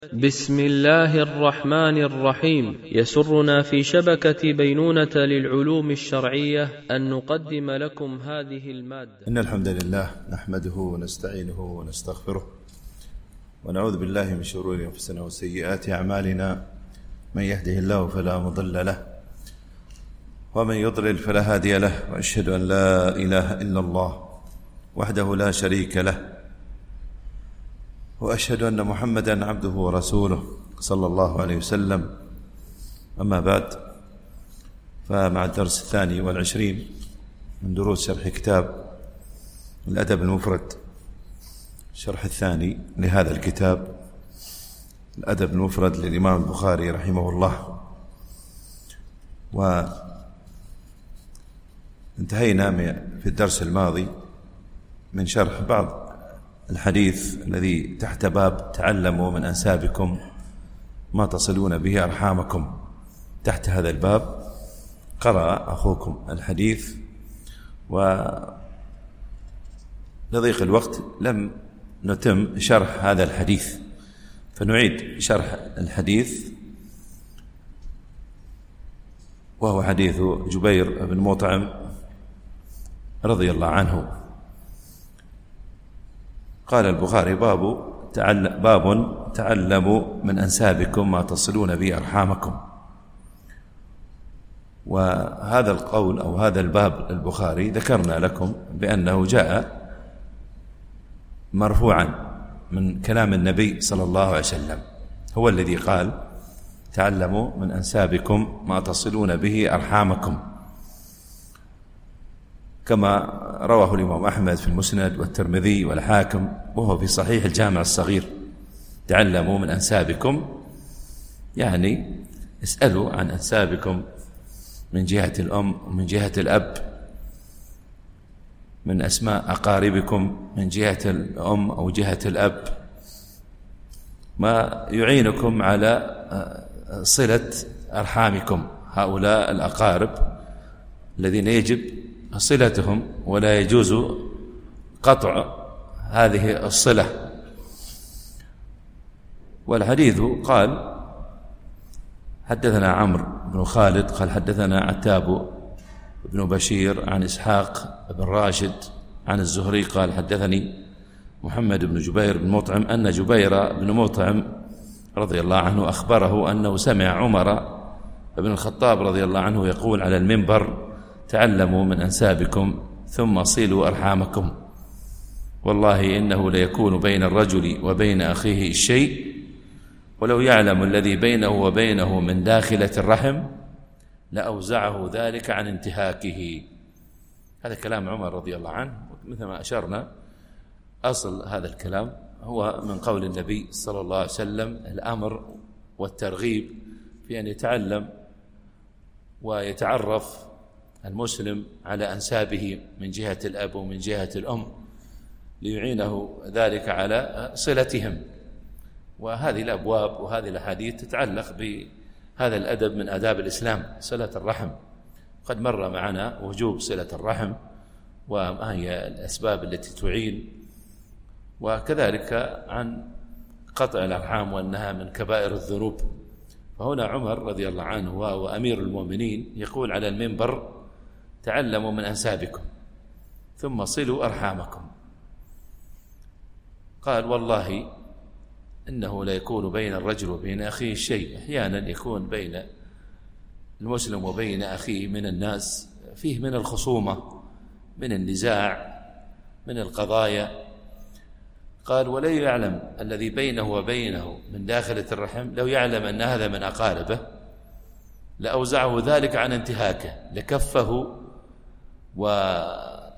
بسم الله الرحمن الرحيم. يسرنا في شبكة بينونة للعلوم الشرعية أن نقدم لكم هذه المادة. إن الحمد لله نحمده ونستعينه ونستغفره ونعوذ بالله من شرور أنفسنا وسيئات أعمالنا، من يهده الله فلا مضل له ومن يضلل فلا هادي له، وأشهد أن لا إله إلا الله وحده لا شريك له، وأشهد أن محمدا عبده ورسوله صلى الله عليه وسلم. أما بعد، فمع الدرس 22 من دروس شرح كتاب الأدب المفرد، الشرح الثاني لهذا الكتاب الأدب المفرد للإمام البخاري رحمه الله. وانتهينا في الدرس الماضي من شرح بعض الحديث الذي تحت باب تعلموا من أنسابكم ما تصلون به أرحامكم. تحت هذا الباب قرأ أخوكم الحديث، ولضيق الوقت لم نتم شرح هذا الحديث، فنعيد شرح الحديث، وهو حديث جبير بن مطعم رضي الله عنه. قال البخاري: باب تعلموا من أنسابكم ما تصلون به أرحامكم. وهذا القول أو هذا الباب البخاري ذكرنا لكم بأنه جاء مرفوعا من كلام النبي صلى الله عليه وسلم، هو الذي قال: تعلموا من أنسابكم ما تصلون به أرحامكم، كما رواه الإمام أحمد في المسند والترمذي والحاكم، وهو في صحيح الجامع الصغير. تعلموا من أنسابكم يعني اسألوا عن أنسابكم من جهة الأم ومن جهة الأب، من أسماء أقاربكم من جهة الأم أو جهة الأب، ما يعينكم على صلة أرحامكم، هؤلاء الأقارب الذين يجب صلتهم ولا يجوز قطع هذه الصلة. والحديث قال: حدثنا عمرو بن خالد قال حدثنا عتاب بن بشير عن إسحاق بن راشد عن الزهري قال حدثني محمد بن جبير بن مطعم أن جبير بن مطعم رضي الله عنه أخبره أنه سمع عمر بن الخطاب رضي الله عنه يقول على المنبر: تعلموا من أنسابكم ثم صلوا أرحامكم، والله إنه ليكون بين الرجل وبين أخيه الشيء، ولو يعلم الذي بينه وبينه من داخلة الرحم لأوزعه ذلك عن انتهاكه. هذا كلام عمر رضي الله عنه، مثل ما أشرنا أصل هذا الكلام هو من قول النبي صلى الله عليه وسلم، الأمر والترغيب في أن يتعلم ويتعرف المسلم على أنسابه من جهة الأب ومن جهة الأم، ليعينه ذلك على صلتهم. وهذه الأبواب وهذه الأحاديث تتعلق بهذا الأدب من آداب الإسلام، صلة الرحم. قد مر معنا وجوب صلة الرحم وما هي الأسباب التي تعين، وكذلك عن قطع الأرحام وأنها من كبائر الذنوب. فهنا عمر رضي الله عنه وهو أمير المؤمنين يقول على المنبر: تعلموا من أنسابكم ثم صلوا أرحامكم. قال: والله إنه لا يكون بين الرجل وبين أخيه شيء. أحيانا يكون بين المسلم وبين أخيه من الناس فيه من الخصومة، من النزاع، من القضايا. قال: ولا يعلم الذي بينه وبينه من داخلة الرحم، لو يعلم أن هذا من أقاربه لأوزعه ذلك عن انتهاكه، لكفه وأثر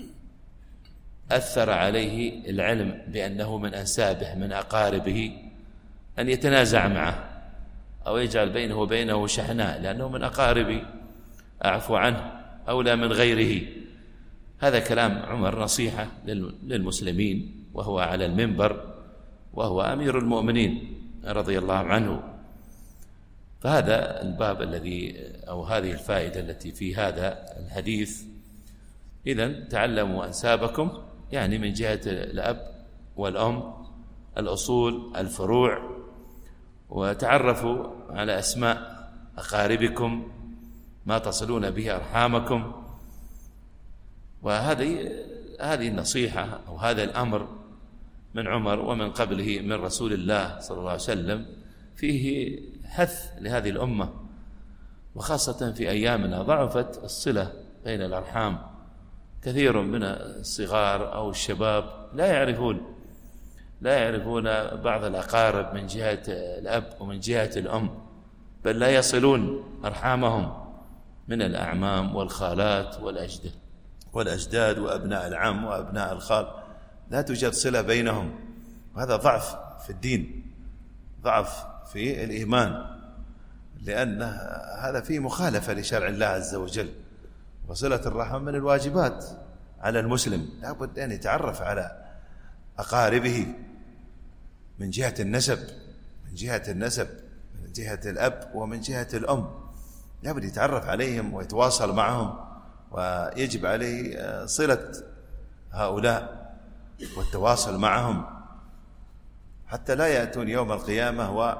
عليه العلم بأنه من أنسابه من أقاربه أن يتنازع معه أو يجعل بينه وبينه شحناء، لأنه من أقاربي أعفو عنه أولى من غيره. هذا كلام عمر نصيحة للمسلمين وهو على المنبر وهو أمير المؤمنين رضي الله عنه. فهذا الباب الذي أو هذه الفائدة التي في هذا الحديث. إذن تعلموا أنسابكم يعني من جهة الأب والأم، الأصول، الفروع، وتعرفوا على أسماء أقاربكم، ما تصلون به أرحامكم. وهذه النصيحة أو هذا الأمر من عمر ومن قبله من رسول الله صلى الله عليه وسلم فيه حث لهذه الأمة، وخاصة في أيامنا ضعفت الصلة بين الأرحام. كثير من الصغار أو الشباب لا يعرفون بعض الأقارب من جهة الأب ومن جهة الأم، بل لا يصلون أرحامهم من الأعمام والخالات والأجداد وأبناء العم وأبناء الخال، لا توجد صلة بينهم. وهذا ضعف في الدين، ضعف في الإيمان، لأن هذا فيه مخالفة لشرع الله عز وجل. وصلة الرحم من الواجبات على المسلم، لا بد أن يتعرف على أقاربه من جهة النسب، من جهة الأب ومن جهة الأم، لا بد يتعرف عليهم ويتواصل معهم، ويجب عليه صلة هؤلاء والتواصل معهم حتى لا يأتون يوم القيامة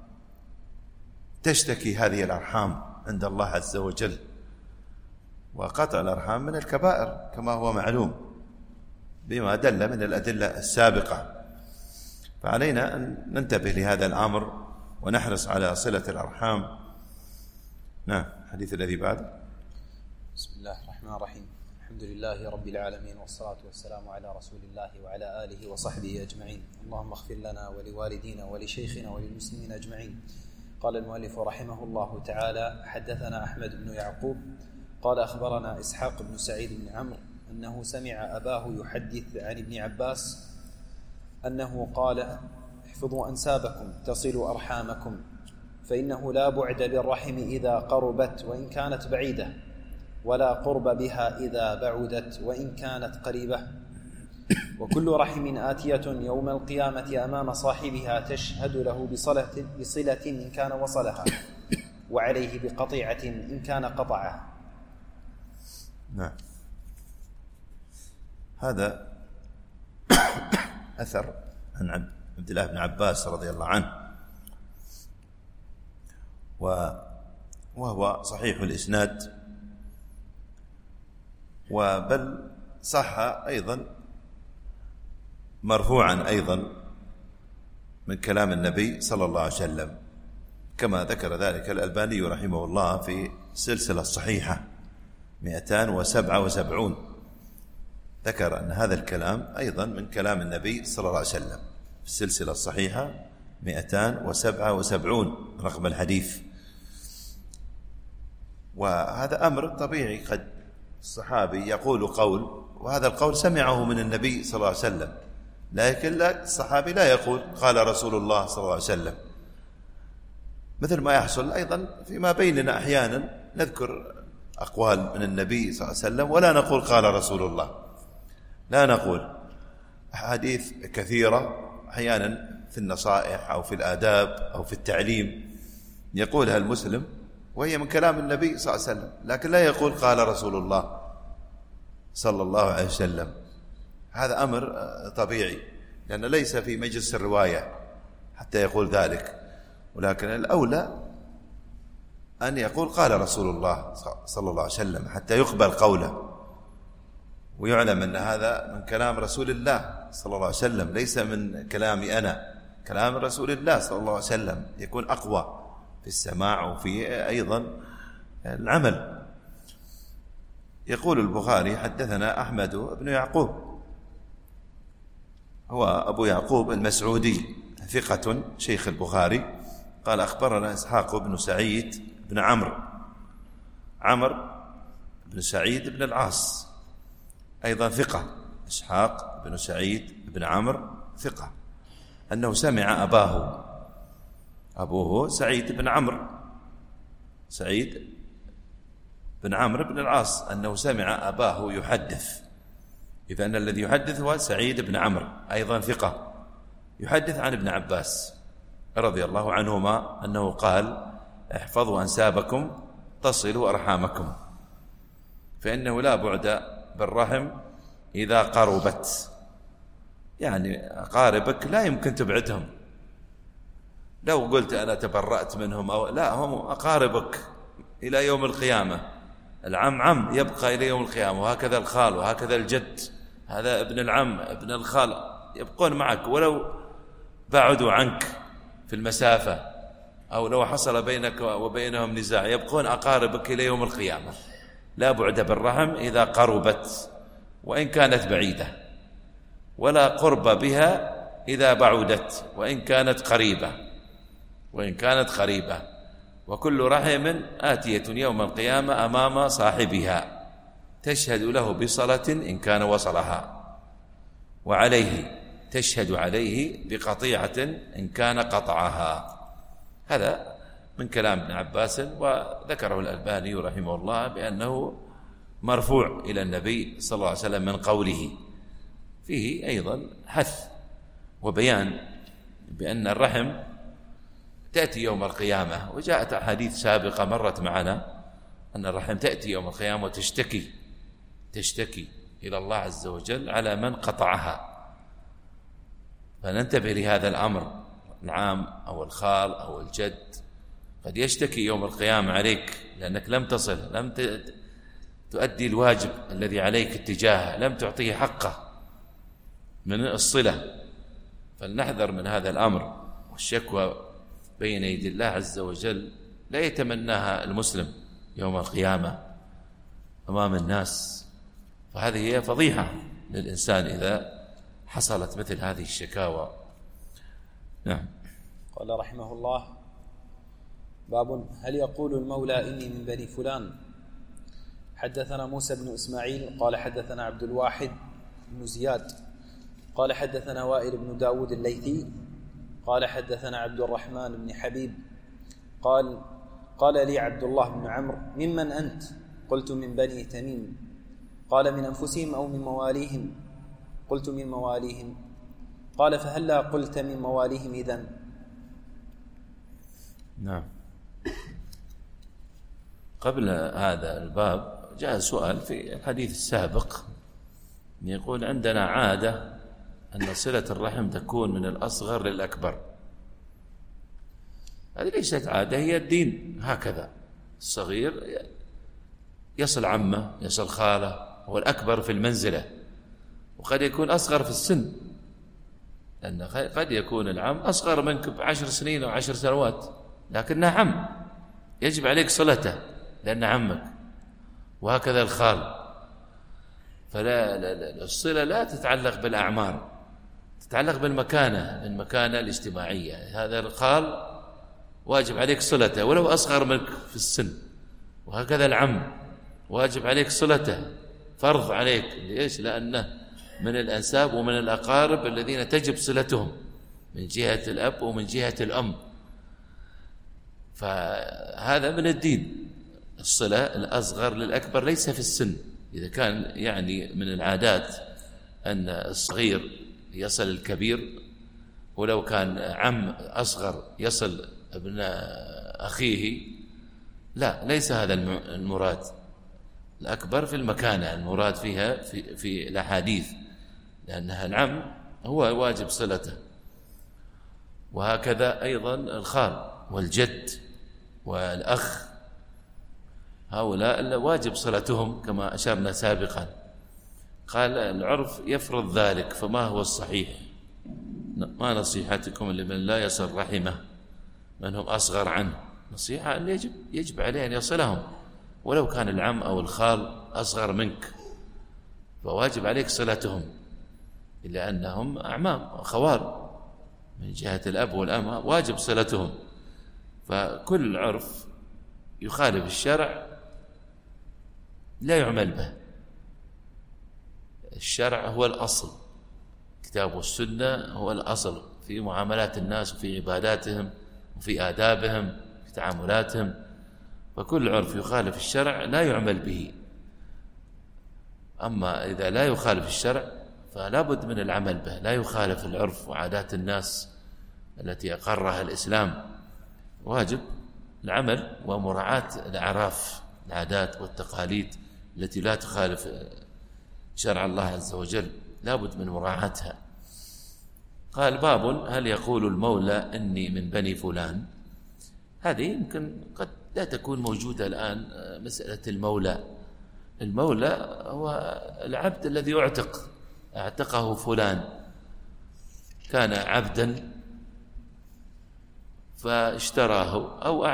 وتشتكي هذه الأرحام عند الله عز وجل. وقطع الأرحام من الكبائر كما هو معلوم بما دل من الأدلة السابقة، فعلينا أن ننتبه لهذا الأمر ونحرص على صلة الأرحام. نعم، الحديث الذي بعد. بسم الله الرحمن الرحيم. الحمد لله رب العالمين، والصلاة والسلام على رسول الله وعلى آله وصحبه أجمعين. اللهم اغفر لنا ولوالدينا ولشيخنا وللمسلمين أجمعين. قال المؤلف رحمه الله تعالى: حدثنا أحمد بن يعقوب قال أخبرنا إسحاق بن سعيد بن عمرو أنه سمع أباه يحدث عن ابن عباس أنه قال: احفظوا أنسابكم تصلوا أرحامكم، فإنه لا بعد بالرحم إذا قربت وإن كانت بعيدة، ولا قرب بها إذا بعدت وإن كانت قريبة، وكل رحم آتية يوم القيامة أمام صاحبها تشهد له بصلة إن كان وصلها، وعليه بقطيعة إن كان قطعها. نعم، هذا أثر عن عبد الله بن عباس رضي الله عنه، وهو صحيح الإسناد، وبل صح أيضا مرفوعا أيضا من كلام النبي صلى الله عليه وسلم، كما ذكر ذلك الألباني رحمه الله في السلسلة الصحيحة 277، ذكر أن هذا الكلام أيضا من كلام النبي صلى الله عليه وسلم في السلسلة الصحيحة 277 رقم الحديث. وهذا أمر طبيعي، قد الصحابي يقول قول وهذا القول سمعه من النبي صلى الله عليه وسلم، لكن الصحابي لا يقول قال رسول الله صلى الله عليه وسلم، مثل ما يحصل أيضا فيما بيننا أحيانا نذكر أقوال من النبي صلى الله عليه وسلم ولا نقول قال رسول الله، لا نقول. أحاديث كثيرة أحيانا في النصائح أو في الآداب أو في التعليم يقولها المسلم وهي من كلام النبي صلى الله عليه وسلم، لكن لا يقول قال رسول الله صلى الله عليه وسلم. هذا أمر طبيعي، لأن ليس في مجلس الرواية حتى يقول ذلك، ولكن الأولى أن يقول قال رسول الله صلى الله عليه وسلم حتى يقبل قوله ويعلم أن هذا من كلام رسول الله صلى الله عليه وسلم، ليس من كلامي أنا، كلام رسول الله صلى الله عليه وسلم يكون أقوى في السماع وفي أيضا العمل. يقول البخاري: حدثنا أحمد بن يعقوب، هو أبو يعقوب المسعودي، ثقة شيخ البخاري. قال: أخبرنا إسحاق بن سعيد بن عمرو بن سعيد بن العاص، أيضا ثقة. إسحاق بن سعيد بن عمرو ثقة، أنه سمع أبوه سعيد بن عمرو بن العاص، أنه سمع أباه يحدث. إذن الذي يحدث هو سعيد بن عمرو، أيضا ثقة، يحدث عن ابن عباس رضي الله عنهما أنه قال: احفظوا أنسابكم تصلوا أرحامكم، فإنه لا بعد بالرحم إذا قربت. يعني أقاربك لا يمكن تبعدهم، لو قلت أنا تبرأت منهم أو لا، هم أقاربك إلى يوم القيامة. العم عم يبقى إلى يوم القيامة، وهكذا الخال وهكذا الجد، هذا ابن العم ابن الخال يبقون معك ولو بعدوا عنك في المسافة، أو لو حصل بينك وبينهم نزاع يبقون أقاربك إلى يوم القيامة. لا بعد بالرحم إذا قربت وإن كانت بعيدة، ولا قرب بها إذا بعدت وإن كانت قريبة. وكل رحم آتية يوم القيامة أمام صاحبها تشهد له بصلة إن كان وصلها، وعليه تشهد عليه بقطيعة إن كان قطعها. هذا من كلام ابن عباس، وذكره الألباني رحمه الله بأنه مرفوع إلى النبي صلى الله عليه وسلم من قوله. فيه أيضا حث وبيان بأن الرحم تأتي يوم القيامة، وجاءت أحاديث سابقة مرت معنا أن الرحم تأتي يوم القيامة وتشتكي إلى الله عز وجل على من قطعها. فننتبه لهذا الأمر، العام أو الخال أو الجد قد يشتكي يوم القيامة عليك لأنك لم تصل، لم تؤدي الواجب الذي عليك اتجاهه، لم تعطيه حقه من الصلة. فلنحذر من هذا الأمر، والشكوى بين يدي الله عز وجل لا يتمناها المسلم يوم القيامة أمام الناس، فهذه هي فضيحة للإنسان إذا حصلت مثل هذه الشكاوى. نعم. قال رحمه الله: باب هل يقول المولى إني من بني فلان؟ حدثنا موسى بن إسماعيل قال حدثنا عبد الواحد بن زياد قال حدثنا وائل بن داود الليثي قال حدثنا عبد الرحمن بن حبيب قال لي عبد الله بن عمرو: ممن أنت؟ قلت: من بني تميم. قال: من أنفسهم أو من مواليهم؟ قلت: من مواليهم. قال: فهلا قلت من مواليهم إذن؟ نعم. قبل هذا الباب جاء سؤال في الحديث السابق، يقول: عندنا عادة أن صلة الرحم تكون من الأصغر للأكبر. هذه ليست عادة، هي الدين هكذا. الصغير يصل عمه، يصل خاله، هو الأكبر في المنزلة، وقد يكون أصغر في السن، لأن قد يكون العم أصغر منك ب10 سنين أو 10 سنوات، لكنه عم يجب عليك صلته لأنه عمك، وهكذا الخال. فلا الصلة لا تتعلق بالأعمار، تتعلق بالمكانة الاجتماعية. هذا الخال واجب عليك صلته ولو أصغر منك في السن، وهكذا العم واجب عليك صلته، فرض عليك. ليش؟ لأنه من الأنساب ومن الأقارب الذين تجب صلتهم من جهة الأب ومن جهة الأم، فهذا من الدين. الصلة الأصغر للأكبر ليس في السن. إذا كان يعني من العادات أن الصغير يصل الكبير، ولو كان عم أصغر يصل ابن أخيه، لا، ليس هذا المراد. الأكبر في المكانة المراد فيها في الأحاديث، لأنها العم هو واجب صلته. وهكذا أيضا الخال والجد والأخ، هؤلاء واجب صلتهم كما أشرنا سابقا. قال: العرف يفرض ذلك، فما هو الصحيح؟ ما نصيحتكم لمن لا يصل رحمه من هم أصغر عنه؟ نصيحة أن يجب عليه أن يصلهم، ولو كان العم أو الخال أصغر منك فواجب عليك صلتهم، إلا أنهم أعمام وخوال من جهة الأب والأم، واجب صلتهم. فكل عرف يخالف الشرع لا يعمل به. الشرع هو الأصل، الكتاب والسنة هو الأصل في معاملات الناس وفي عباداتهم وفي آدابهم في تعاملاتهم. فكل عرف يخالف الشرع لا يعمل به. أما إذا لا يخالف الشرع فلا بد من العمل به، لا يخالف العرف وعادات الناس التي أقرها الإسلام. واجب العمل ومراعاة الأعراف، العادات والتقاليد التي لا تخالف شرع الله عز وجل، لا بد من مراعاتها. قال: باب هل يقول المولى إني من بني فلان. هذه يمكن قد لا تكون موجودة الآن. مسألة المولى هو العبد الذي اعتقه فلان، كان عبدا فاشتراه أو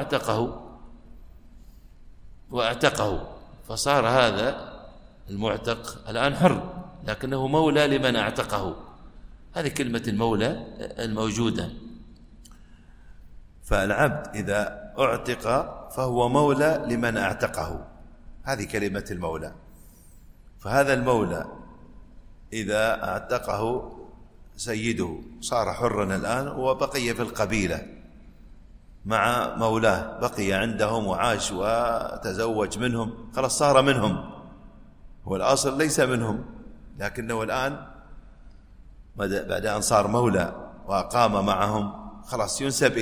واعتقه فصار هذا المعتق الآن حر، لكنه مولى لمن اعتقه. هذه كلمة المولى الموجودة. فالعبد إذا اعتق فهو مولى لمن اعتقه، هذه كلمة المولى. فهذا المولى إذا اعتقه سيده صار حرا الآن، وبقي في القبيلة مع مولاه، بقي عندهم وعاش وتزوج منهم، خلاص صار منهم. هو الأصل ليس منهم، لكنه الآن بعد أن صار مولى وأقام معهم خلاص ينسب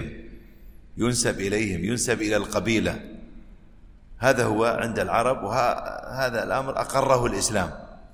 إلى القبيلة. هذا هو عند العرب، وهذا الأمر أقره الإسلام.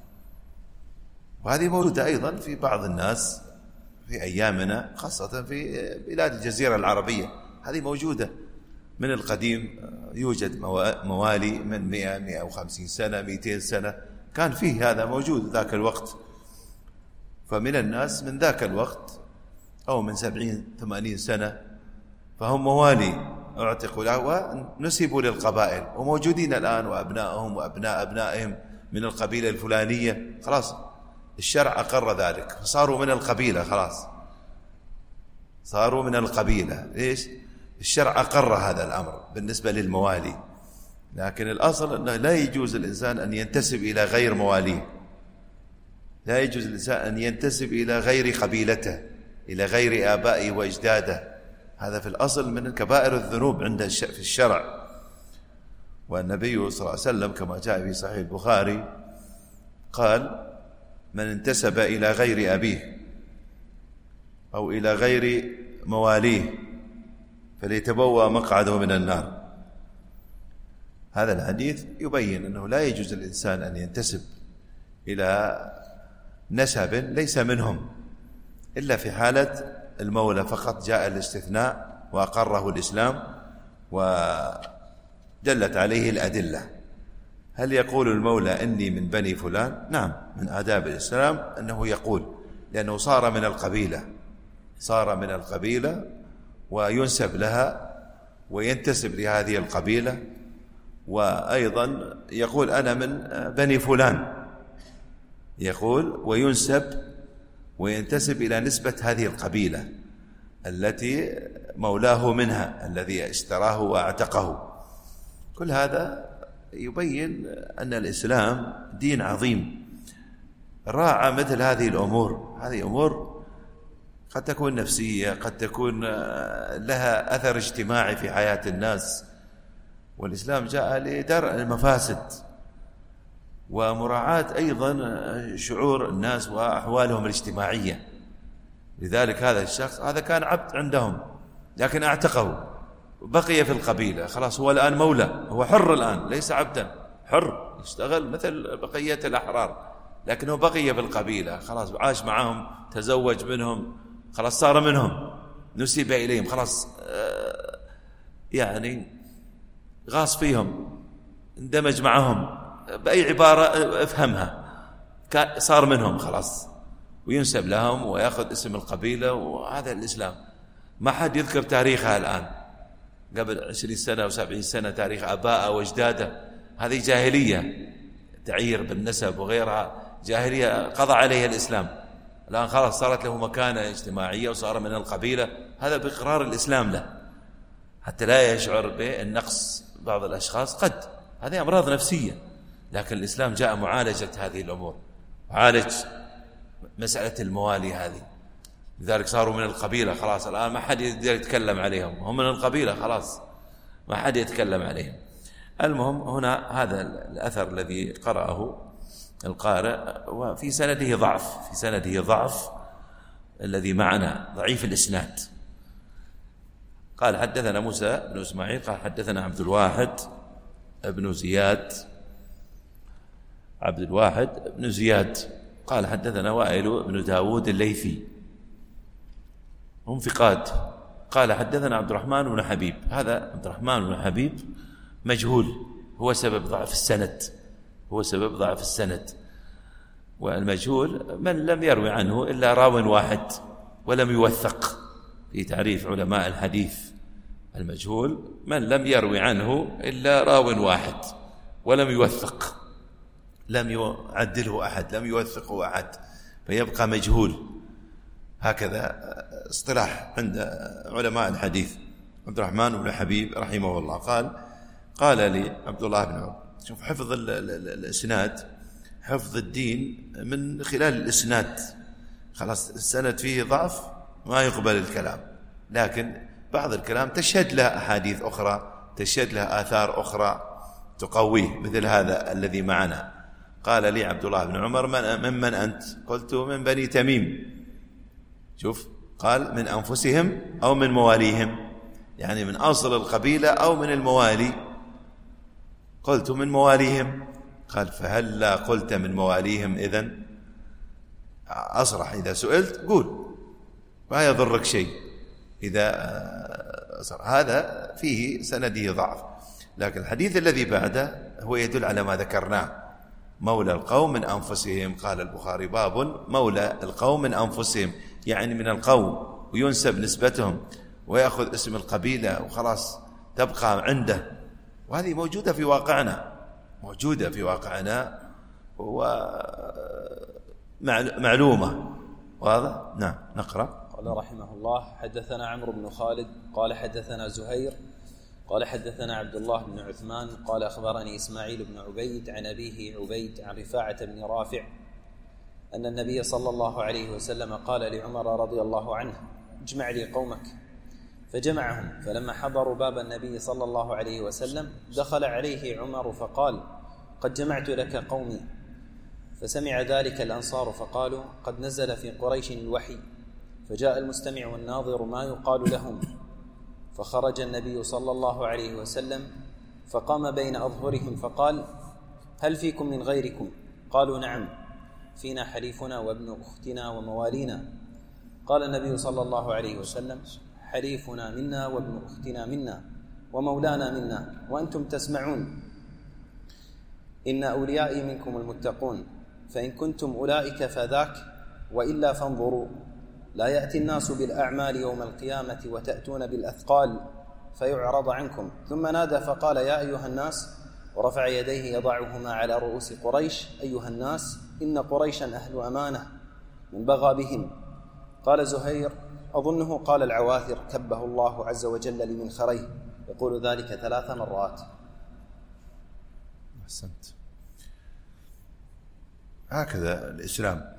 وهذه موجودة أيضا في بعض الناس في أيامنا، خاصة في بلاد الجزيرة العربية. هذه موجودة من القديم. يوجد موالي من 100 150 سنة 200 سنة كان فيه هذا موجود ذاك الوقت. فمن الناس من ذاك الوقت أو من 70 80 سنة فهم موالي اعتقوا له ونسبوا للقبائل، وموجودين الآن، وأبنائهم وأبناء أبنائهم من القبيلة الفلانية. خلاص الشرع أقر ذلك، فصاروا من القبيلة، خلاص صاروا من القبيلة. ليش؟ الشرع أقر هذا الأمر بالنسبة للموالي. لكن الأصل أنه لا يجوز الإنسان أن ينتسب إلى غير مواليه، لا يجوز الإنسان أن ينتسب إلى غير قبيلته، إلى غير آبائه وأجداده. هذا في الأصل من كبائر الذنوب عند في الشرع. والنبي صلى الله عليه وسلم كما جاء في صحيح البخاري قال: من انتسب إلى غير أبيه أو إلى غير مواليه فليتبوأ مقعده من النار. هذا الحديث يبين أنه لا يجوز الإنسان أن ينتسب إلى نسب ليس منهم إلا في حالة المولى فقط. جاء الاستثناء وأقره الإسلام ودلت عليه الأدلة. هل يقول المولى إني من بني فلان؟ نعم، من آداب الإسلام أنه يقول، لأنه صار من القبيلة وينسب لها وينتسب لهذه القبيلة. وأيضا يقول أنا من بني فلان، يقول وينسب وينتسب إلى نسبة هذه القبيلة التي مولاه منها، الذي اشتراه واعتقه. كل هذا يبين أن الإسلام دين عظيم راعى مثل هذه الأمور. هذه أمور قد تكون نفسية، قد تكون لها أثر اجتماعي في حياة الناس، والإسلام جاء لدرء المفاسد ومراعاة أيضا شعور الناس وأحوالهم الاجتماعية. لذلك هذا الشخص هذا كان عبد عندهم لكن اعتقه، بقي في القبيلة، خلاص هو الآن مولى، هو حر الآن، ليس عبدا، حر يشتغل مثل بقية الأحرار، لكنه بقي في القبيلة، خلاص عاش معهم، تزوج منهم، خلاص صار منهم، نسب إليهم، خلاص يعني غاص فيهم، اندمج معهم، بأي عبارة افهمها، صار منهم خلاص، وينسب لهم ويأخذ اسم القبيلة. وهذا الإسلام. ما حد يذكر تاريخها الآن، قبل 20 سنة و70 سنة تاريخ آباء وأجداده، هذه جاهلية، تعير بالنسب وغيرها، جاهلية قضى عليها الإسلام. الآن خلاص صارت له مكانة اجتماعية وصار من القبيلة، هذا بإقرار الإسلام له، حتى لا يشعر بالنقص بعض الأشخاص، قد هذه أمراض نفسية، لكن الإسلام جاء معالجة هذه الأمور، عالج مسألة الموالي هذه. لذلك صاروا من القبيلة، خلاص الآن ما حد يقدر يتكلم عليهم، هم من القبيلة خلاص، ما حد يتكلم عليهم. المهم هنا هذا الأثر الذي قرأه القارئ وفي سنده ضعف الذي معنا، ضعيف الإسناد. قال حدثنا موسى بن إسماعيل قال حدثنا عبد الواحد بن زياد قال حدثنا وائل بن داود الليثي هم ثقات. قال حدثنا عبد الرحمن بن حبيب، هذا عبد الرحمن بن حبيب مجهول، هو سبب ضعف السند، والمجهول من لم يروي عنه إلا راو واحد ولم يوثق. في تعريف علماء الحديث المجهول من لم يروي عنه إلا راو واحد ولم يوثق، لم يعدله أحد، لم يوثقه أحد، فيبقى مجهول. هكذا اصطلاح عند علماء الحديث. عبد الرحمن بن حبيب رحمه الله قال لي عبد الله بن عمر، شوف حفظ الإسناد، حفظ الدين من خلال الإسناد. خلاص السند فيه ضعف ما يقبل الكلام، لكن بعض الكلام تشهد له أحاديث أخرى، تشهد له آثار أخرى تقويه، مثل هذا الذي معنا. قال لي عبد الله بن عمر ممن أنت؟ قلت من بني تميم. شوف قال من أنفسهم أو من مواليهم، يعني من أصل القبيلة أو من الموالي. قلت من مواليهم. قال فهلا قلت من مواليهم؟ إذن أصرح، إذا سئلت قول، ما يضرك شيء إذا أصرح. هذا فيه سنده ضعف، لكن الحديث الذي بعده هو يدل على ما ذكرناه، مولى القوم من أنفسهم. قال البخاري باب مولى القوم من أنفسهم، يعني من القوم، وينسب نسبتهم ويأخذ اسم القبيلة وخلاص تبقى عنده. وهذه موجودة في واقعنا، ومعلومة واضح. نعم نقرأ. قال رحمه الله: حدثنا عمرو بن خالد قال حدثنا زهير قال حدثنا عبد الله بن عثمان قال أخبرني إسماعيل بن عبيد عن أبيه عبيد عن رفاعة بن رافع أن النبي صلى الله عليه وسلم قال لعمر رضي الله عنه: اجمع لي قومك. فجمعهم، فلما حضروا باب النبي صلى الله عليه وسلم دخل عليه عمر فقال: قد جمعت لك قومي. فسمع ذلك الأنصار فقالوا: قد نزل في قريش الوحي. فجاء المستمع والناظر ما يقال لهم. فخرج النبي صلى الله عليه وسلم فقام بين أظهرهم فقال: هل فيكم من غيركم؟ قالوا: نعم، فينا حليفنا وابن أختنا وموالينا. قال النبي صلى الله عليه وسلم: حليفنا منا وابن أختنا منا ومولانا منا، وأنتم تسمعون. إن أوليائي منكم المتقون، فإن كنتم أولئك فذاك، وإلا فانظروا. لا يأتي الناس بالأعمال يوم القيامة وتأتون بالأثقال فيعرض عنكم. ثم نادى فقال: يا أيها الناس، ورفع يديه يضعهما على رؤوس قريش: أيها الناس، إن قريشا أهل أمانة، من بغى بهم. قال زهير: أظنه قال العواثر كبه الله عز وجل لمنخريه، يقول ذلك 3 مرات. أحسنت. هكذا الإسلام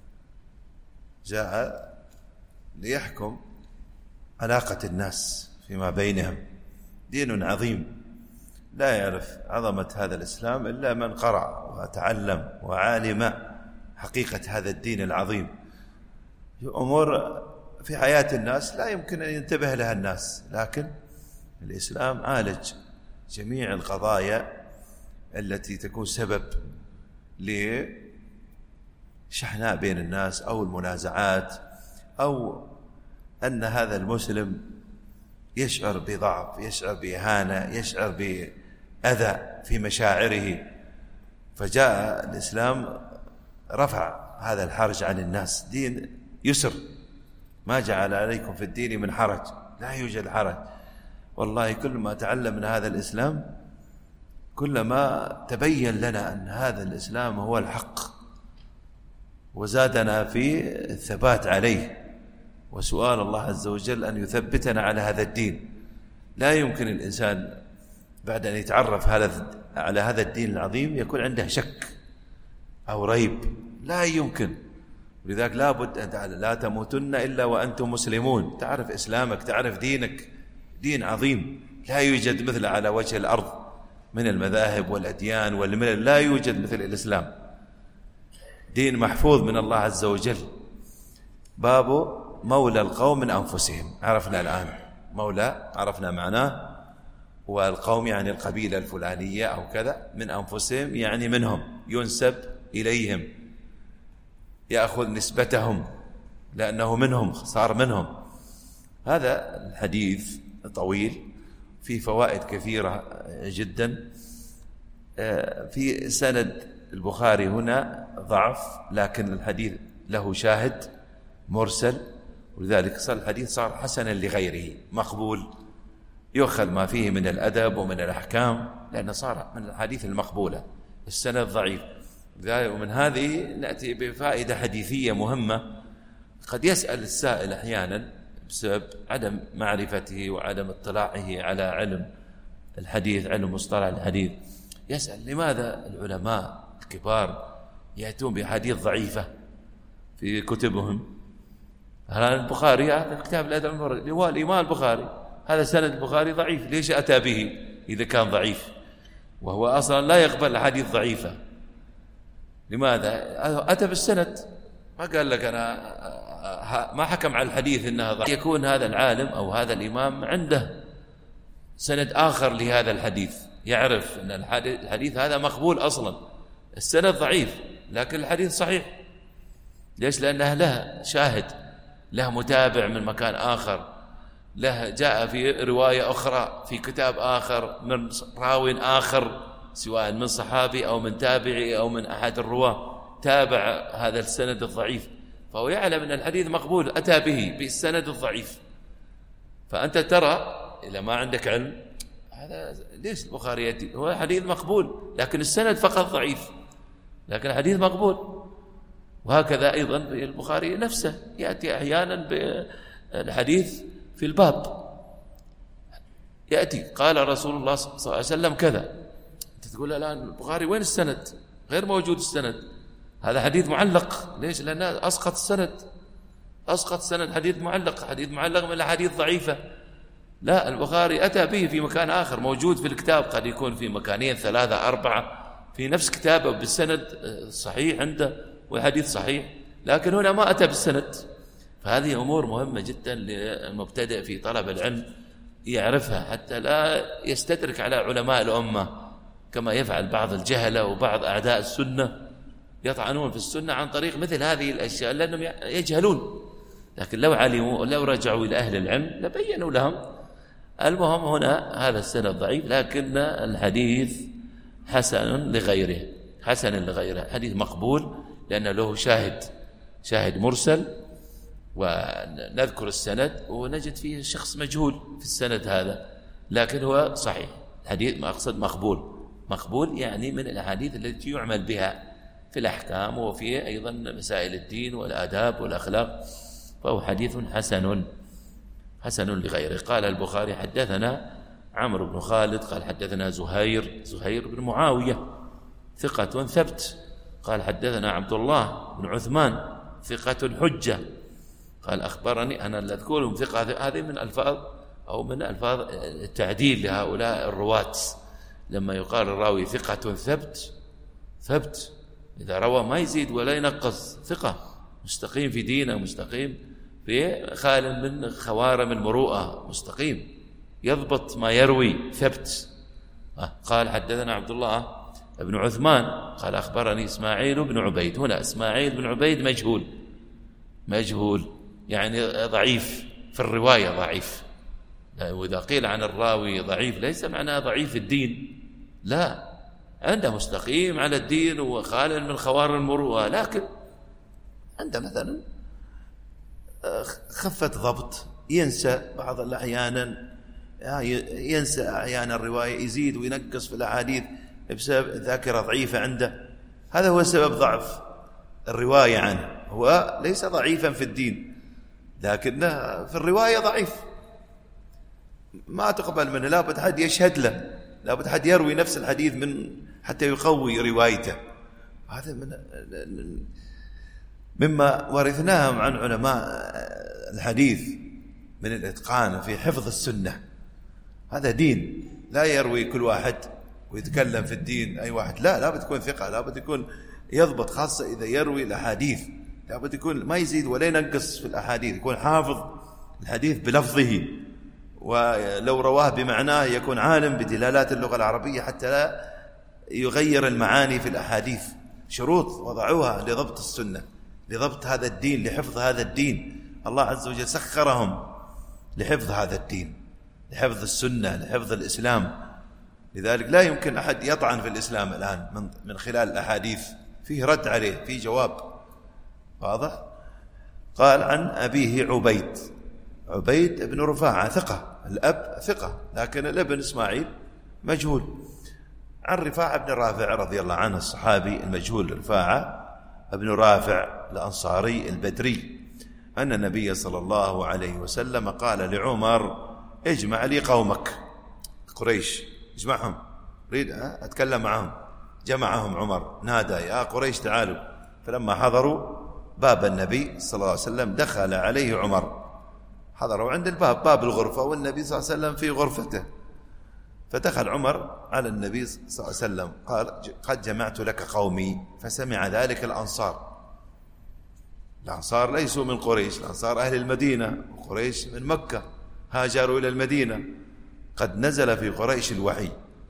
جاء ليحكم علاقة الناس فيما بينهم. دين عظيم، لا يعرف عظمة هذا الإسلام إلا من قرأ وتعلم وعالم حقيقة هذا الدين العظيم. أمور في حياة الناس لا يمكن أن ينتبه لها الناس، لكن الإسلام عالج جميع القضايا التي تكون سبب لشحناء بين الناس أو المنازعات، أو أن هذا المسلم يشعر بضعف، يشعر بإهانة، يشعر بأذى في مشاعره. فجاء الإسلام رفع هذا الحرج عن الناس. دين يسر، ما جعل عليكم في الدين من حرج، لا يوجد حرج. والله كل ما تعلمنا هذا الإسلام كلما تبين لنا أن هذا الإسلام هو الحق، وزادنا في الثبات عليه، وسؤال الله عز وجل أن يثبتنا على هذا الدين. لا يمكن الإنسان بعد أن يتعرف على هذا الدين العظيم يكون عنده شك أو ريب، لا يمكن. ولذلك لا بد أن لا تموتن إلا وأنتم مسلمون. تعرف إسلامك، تعرف دينك، دين عظيم لا يوجد مثله على وجه الأرض من المذاهب والأديان والملل، لا يوجد مثل الإسلام. دين محفوظ من الله عز وجل. باب مولى القوم من أنفسهم، عرفنا الآن مولى، عرفنا معناه، والقوم يعني القبيلة الفلانية أو كذا، من أنفسهم يعني منهم، ينسب إليهم، يأخذ نسبتهم لأنه منهم، صار منهم. هذا الحديث طويل فيه فوائد كثيرة جدا. في سند البخاري هنا ضعف، لكن الحديث له شاهد مرسل، ولذلك صار الحديث صار حسنا لغيره مقبول، يؤخذ ما فيه من الأدب ومن الأحكام، لأنه صار من الحديث المقبولة. السند ضعيف، ومن هذه نأتي بفائدة حديثية مهمة. قد يسأل السائل أحيانا بسبب عدم معرفته وعدم اطلاعه على علم الحديث، علم مصطلح الحديث، يسأل لماذا العلماء الكبار يأتون بحديث ضعيفة في كتبهم؟ البخاري هذا كتاب الأدب المفرد، الإمام البخاري هذا سند البخاري ضعيف، ليش أتى به إذا كان ضعيف؟ وهو أصلا لا يقبل الحديث ضعيفة. لماذا؟ أتى بالسند، ما قال لك أنا ما حكم على الحديث إنها ضعيف. يكون هذا العالم أو هذا الإمام عنده سند آخر لهذا الحديث، يعرف أن الحديث هذا مقبول أصلا، السند ضعيف لكن الحديث صحيح. ليش؟ لأنه له شاهد، له متابع من مكان آخر، له جاء في رواية أخرى في كتاب آخر من راوي آخر، سواء من صحابي أو من تابعي أو من أحد الرواة، تابع هذا السند الضعيف، فهو يعلم أن الحديث مقبول، أتى به بالسند الضعيف. فأنت ترى إذا ما عندك علم هذا ليش البخاري يأتي؟ هو حديث مقبول لكن السند فقط ضعيف، لكن الحديث مقبول. وهكذا أيضا البخاري نفسه يأتي أحيانا بالحديث في الباب، يأتي قال رسول الله صلى الله عليه وسلم كذا، أنت تقول الآن البخاري وين السند؟ غير موجود السند، هذا حديث معلق. ليش؟ لأنه أسقط السند، أسقط سند، حديث معلق، حديث معلق من الحديث ضعيفة. لا، البخاري أتى به في مكان آخر موجود في الكتاب، قد يكون في مكانين 3 4 في نفس كتابه بالسند صحيح عنده والحديث صحيح، لكن هنا ما أتى بالسند. فهذه أمور مهمة جدا للمبتدئ في طلب العلم يعرفها، حتى لا يستدرك على علماء الأمة كما يفعل بعض الجهلة وبعض أعداء السنة، يطعنون في السنة عن طريق مثل هذه الأشياء لأنهم يجهلون. لكن لو علموا ولو رجعوا إلى أهل العلم لبينوا لهم. المهم هنا هذا السند ضعيف، لكن الحديث حسن لغيره، حسن لغيره، حديث مقبول لأنه له شاهد مرسل. ونذكر السند ونجد فيه شخص مجهول في السند هذا، لكن هو صحيح، الحديث ما أقصد مقبول يعني من الأحاديث التي يعمل بها في الأحكام وفي أيضا مسائل الدين والآداب والأخلاق، فهو حديث حسن لغيره. قال البخاري حدثنا عمرو بن خالد قال حدثنا زهير بن معاوية ثقة ثبت، قال حدثنا عبد الله بن عثمان ثقة حجة، قال أخبرني أنا اللي أذكرهم ثقة. هذه من ألفاظ أو من ألفاظ التعديل لهؤلاء الرواة، لما يقال الراوي ثقة ثبت، إذا روى ما يزيد ولا ينقص، ثقة مستقيم في دينه، مستقيم في خال من خوارم المروءة، مستقيم يضبط ما يروي، ثبت. قال حدثنا عبد الله بن عثمان قال أخبرني إسماعيل بن عبيد. هنا إسماعيل بن عبيد مجهول يعني ضعيف في الرواية، ضعيف. وإذا قيل عن الراوي ضعيف ليس معناه ضعيف الدين، لا، عنده مستقيم على الدين وخال من خوارم المروءة، لكن عنده مثلا خفة ضبط، ينسى بعض الأحيان، ينسى أحيانا الرواية، يزيد وينقص في الأحاديث بسبب ذاكرة ضعيفة عنده. هذا هو سبب ضعف الرواية عنه، هو ليس ضعيفا في الدين لكنه في الرواية ضعيف، ما تقبل منه، لابد حد يشهد له، لابد حد يروي نفس الحديث من حتى يقوي روايته. هذا مما ورثناه عن علماء الحديث من الإتقان في حفظ السنة. هذا دين، لا يروي كل واحد ويتكلم في الدين أي واحد، لا، لابد يكون ثقة، لابد يكون يضبط، خاصة إذا يروي الأحاديث لابد يكون ما يزيد ولا ينقص في الأحاديث، يكون حافظ الحديث بلفظه، ولو رواه بمعناه يكون عالم بدلالات اللغة العربية حتى لا يغير المعاني في الأحاديث. شروط وضعوها لضبط السنة، لضبط هذا الدين، لحفظ هذا الدين. الله عز وجل سخرهم لحفظ هذا الدين، لحفظ السنة، لحفظ الإسلام. لذلك لا يمكن أحد يطعن في الإسلام الآن من خلال الأحاديث، فيه رد عليه، فيه جواب واضح. قال عن أبيه عبيد بن رفاعة ثقة، الأب ثقة لكن الابن إسماعيل مجهول. عن رفاعة بن رافع رضي الله عنه الصحابي المجهول رفاعة بن رافع الأنصاري البدري أن النبي صلى الله عليه وسلم قال لعمر اجمع لي قومك، قريش اجمعهم، أريد أتكلم معهم. جمعهم عمر، نادى يا قريش تعالوا. فلما حضروا باب النبي صلى الله عليه وسلم دخل عليه عمر، حضروا عند الباب، باب الغرفة، والنبي صلى الله عليه وسلم في غرفته. فدخل عمر على النبي صلى الله عليه وسلم قال قد جمعت لك قومي. فسمع ذلك الأنصار ليسوا من قريش، الأنصار أهل المدينة، وقريش من مكة هاجروا إلى المدينة. قد نزل في قريش الوحي.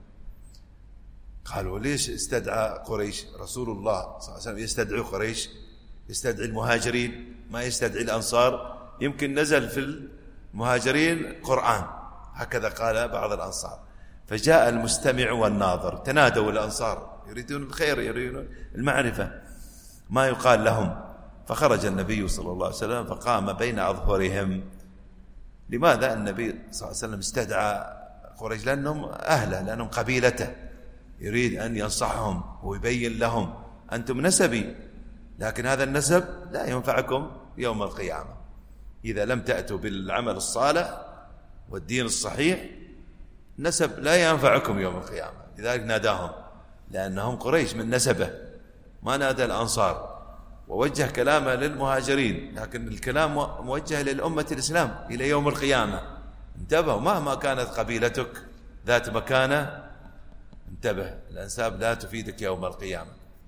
قالوا ليش استدعى قريش رسول الله صلى الله عليه وسلم؟ يستدعي قريش، يستدعي المهاجرين، ما يستدعي الأنصار. يمكن نزل في المهاجرين قرآن، هكذا قال بعض الأنصار. فجاء المستمع والناظر، تنادوا الأنصار يريدون الخير، يريدون المعرفة، ما يقال لهم. فخرج النبي صلى الله عليه وسلم فقام بين أظهرهم. لماذا النبي صلى الله عليه وسلم استدعى قريش؟ لأنهم أهله، لأنهم قبيلته، يريد أن ينصحهم ويبين لهم أنتم نسبي، لكن هذا النسب لا ينفعكم يوم القيامة إذا لم تأتوا بالعمل الصالح والدين الصحيح. نسب لا ينفعكم يوم القيامة. لذلك ناداهم لأنهم قريش من نسبه، ما نادى الأنصار. ووجه كلامه للمهاجرين، لكن الكلام موجه للأمة الإسلام إلى يوم القيامة. انتبهوا، مهما كانت قبيلتك ذات مكانة، انتبه، الأنساب لا تفيدك يوم القيامة.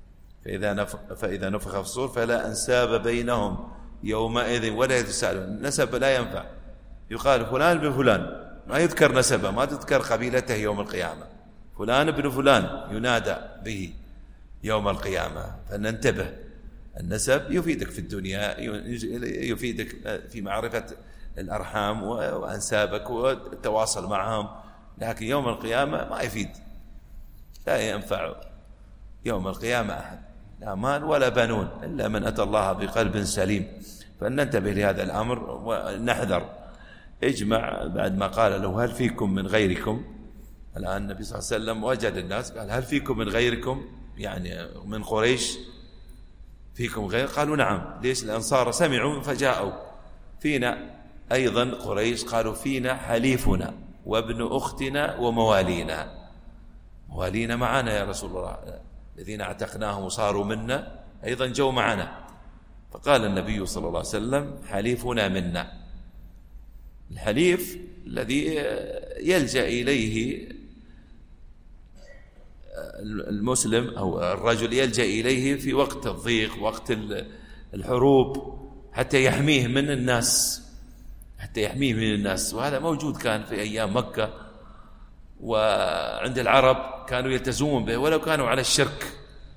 فإذا نفخ في الصور فلا أنساب بينهم يومئذ ولا يتساءلون. النسب لا ينفع، يقال فلان بن فلان، ما يذكر نسبه، ما تذكر قبيلته يوم القيامة. فلان بن فلان ينادى به يوم القيامة. فننتبه، النسب يفيدك في الدنيا، يفيدك في معرفة الأرحام وأنسابك والتواصل معهم، لكن يوم القيامة ما يفيد، لا ينفع يوم القيامة أحد، لا مال ولا بنون إلا من أتى الله بقلب سليم. فننتبه لهذا الأمر ونحذر. اجمع بعد ما قال له هل فيكم من غيركم. الآن النبي صلى الله عليه وسلم وجد الناس، قال هل فيكم من غيركم، يعني من قريش فيكم غير؟ قالوا نعم. ليش؟ الأنصار سمعوا فجاءوا. فينا أيضا قريش، قالوا فينا حليفنا وابن أختنا وموالينا. موالينا معنا يا رسول الله، الذين اعتقناهم وصاروا منا أيضا جو معنا. فقال النبي صلى الله عليه وسلم حليفنا منا. الحليف الذي يلجأ إليه المسلم أو الرجل، يلجأ إليه في وقت الضيق، وقت الحروب، حتى يحميه من الناس، وهذا موجود كان في أيام مكة وعند العرب، كانوا يلتزمون به ولو كانوا على الشرك.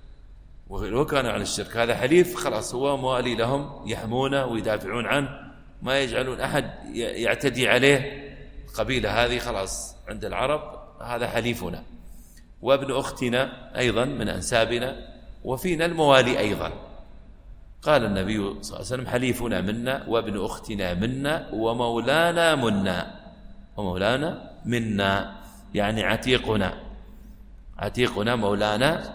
هذا حليف، خلاص هو موالي لهم، يحمونه ويدافعون عنه، ما يجعلون أحد يعتدي عليه. القبيلة هذه خلاص عند العرب، هذا حليفنا. وابن أختنا أيضا من أنسابنا، وفينا الموالي أيضا. قال النبي صلى الله عليه وسلم حليفنا منا وابن أختنا منا ومولانا منا، يعني عتيقنا مولانا،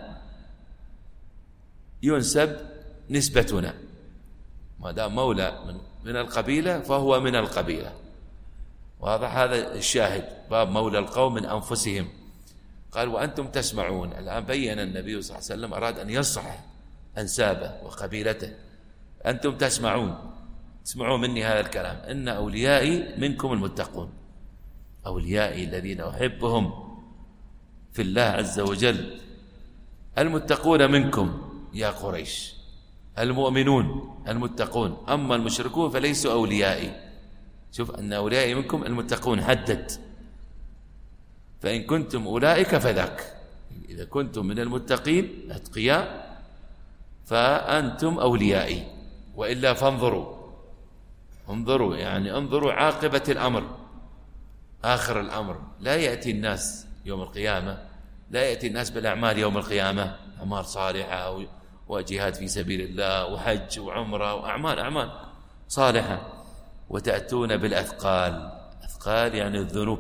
ينسب نسبتنا، ما دام مولى من القبيلة فهو من القبيلة. واضح هذا الشاهد، باب مولى القوم من أنفسهم. قال وأنتم تسمعون. الآن بين النبي صلى الله عليه وسلم، أراد أن يصح أنسابه وقبيلته. أنتم اسمعوا مني هذا الكلام، إن أوليائي منكم المتقون. أوليائي الذين أحبهم في الله عز وجل، المتقون منكم يا قريش، المؤمنون المتقون، أما المشركون فليسوا أوليائي. شوف، أن أوليائي منكم المتقون، حدد. فإن كنتم أولئك فذاك، إذا كنتم من المتقين أتقياء فأنتم أوليائي، وإلا فانظروا. انظروا يعني انظروا عاقبة الأمر، آخر الأمر. لا يأتي الناس يوم القيامة، لا يأتي الناس بالأعمال يوم القيامة، أعمال صالحة وجهاد في سبيل الله وحج وعمرة وأعمال صالحة، وتأتون بالأثقال. أثقال يعني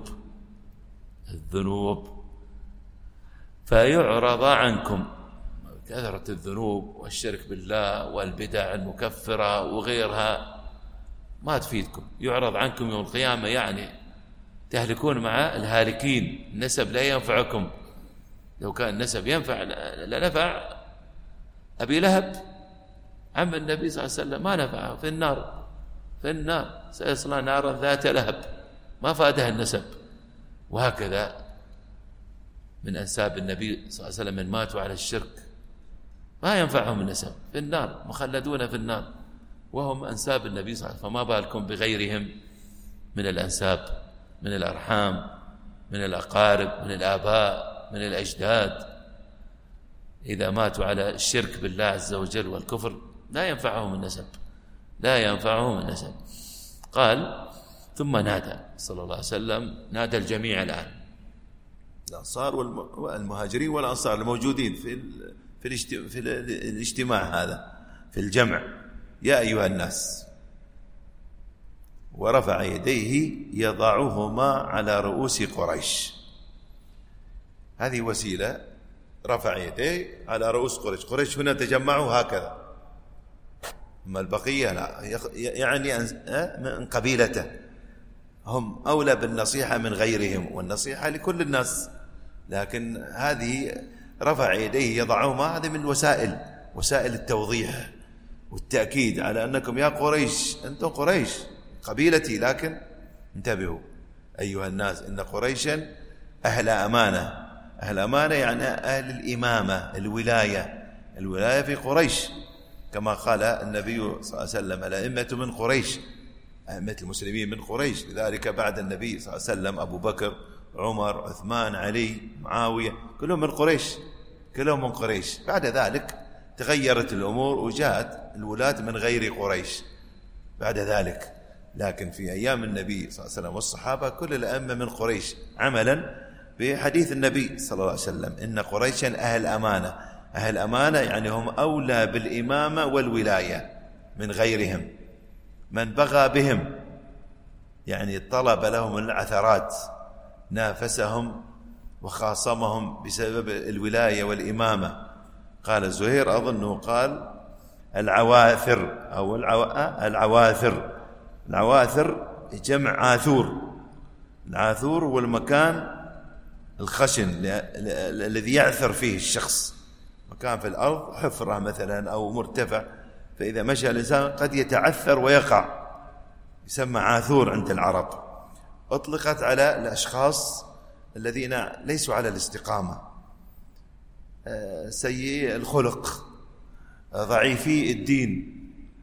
الذنوب، فيعرض عنكم كثرة الذنوب والشرك بالله والبدع المكفرة وغيرها ما تفيدكم، يعرض عنكم يوم القيامة، يعني تهلكون مع الهالكين. النسب لا ينفعكم، لو كان النسب ينفع لنفع أبي لهب عم النبي صلى الله عليه وسلم، ما نفعه، في النار سيصلى نارا ذات لهب، ما فاده النسب. وهكذا من أنساب النبي صلى الله عليه وسلم من ماتوا على الشرك ما ينفعهم النسب، في النار، مخلدون في النار، وهم أنساب النبي صلى الله عليه وسلم. فما بالكم بغيرهم من الأنساب، من الأرحام، من الأقارب، من الآباء، من الأجداد. إذا ماتوا على الشرك بالله عز وجل والكفر لا ينفعهم النسب. قال ثم نادى صلى الله عليه وسلم، نادى الجميع الآن، الأنصار والمهاجرين والأنصار الموجودين في الاجتماع هذا، في الجمع، يا أيها الناس، ورفع يديه يضعهما على رؤوس قريش. هذه وسيلة، رفع يديه على رؤوس قريش هنا تجمعوا هكذا، أما البقية لا، يعني من قبيلته، هم أولى بالنصيحة من غيرهم، والنصيحة لكل الناس، لكن هذه رفع يديه يضعهما، هذه من وسائل التوضيح والتأكيد على أنكم يا قريش، أنتم قريش قبيلتي، لكن انتبهوا أيها الناس، إن قريشا أهل أمانة يعني أهل الإمامة، الولاية في قريش، كما قال النبي صلى الله عليه وسلم الأئمة من قريش، أئمة المسلمين من قريش. لذلك بعد النبي صلى الله عليه وسلم أبو بكر، عمر، عثمان، علي، معاوية، كلهم من قريش. بعد ذلك تغيرت الأمور وجاءت الولاة من غير قريش بعد ذلك، لكن في أيام النبي صلى الله عليه وسلم والصحابة كل الأئمة من قريش، عملا بحديث النبي صلى الله عليه وسلم إن قريشا أهل أمانة يعني هم أولى بالإمامة والولاية من غيرهم. من بغى بهم يعني طلب لهم العثرات، نافسهم وخاصمهم بسبب الولاية والإمامة. قال الزهير أظنه قال العواثر أو العواثر جمع عاثور. العاثور هو المكان الخشن الذي يعثر فيه الشخص، مكان في الأرض حفرة مثلا أو مرتفع، فإذا مشى الإنسان قد يتعثر ويقع، يسمى عاثور عند العرب. أطلقت على الأشخاص الذين ليسوا على الاستقامة، سيء الخلق، ضعيفي الدين،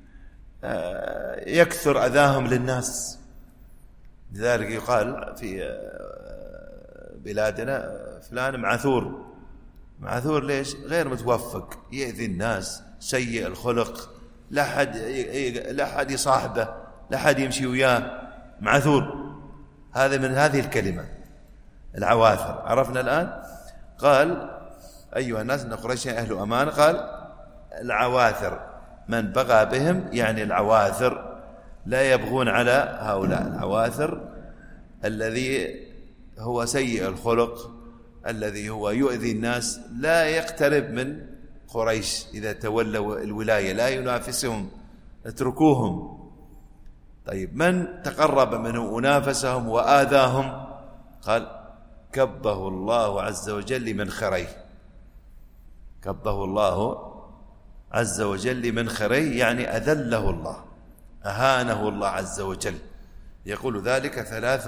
يكثر أذاهم للناس. لذلك يقال في بلادنا فلان معثور ليش؟ غير متوفق، يأذي الناس، سيء الخلق، لا حد يصاحبه، لا حد يمشي وياه، معثور. هذا من هذه الكلمة العواثر. عرفنا الآن؟ قال أيها الناس إن قريشا أهل أمانة. قال العواثر من بغى بهم يعني العواثر، لا يبغون على هؤلاء. العواثر الذي هو سيء الخلق، الذي هو يؤذي الناس، لا يقترب من قريش إذا تولوا الولاية، لا ينافسهم، اتركوهم. طيب من تقرب منهم ونافسهم وآذاهم؟ قال كبه الله عز وجل من خريه. كبه الله عز وجل من خريه يعني أذله الله، أهانه الله عز وجل. يقول ذلك 3